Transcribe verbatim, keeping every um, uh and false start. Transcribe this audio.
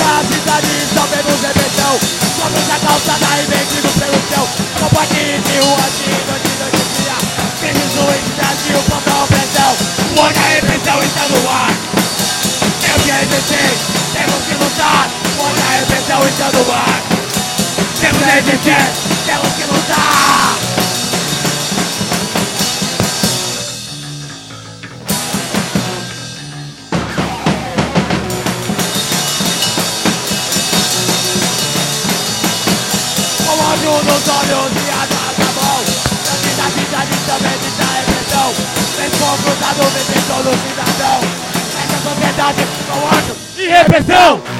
a cidade só vemos repressão. Somos a calçada e mendigos pelo céu. Não pode ir de rua de noite, noite e dia. Crimes ruins, Brasil, contra a opressão. O ódio e a repressão está no ar. Temos que resistir, temos que lutar. O ódio e a repressão está no ar. Temos que resistir, temos que lutar. Ódio nos olhos e atrás da mão. Sangue da cidade também está a repressão. Vem confrontado, vem todo cidadão. Essa sociedade com ódio e repressão.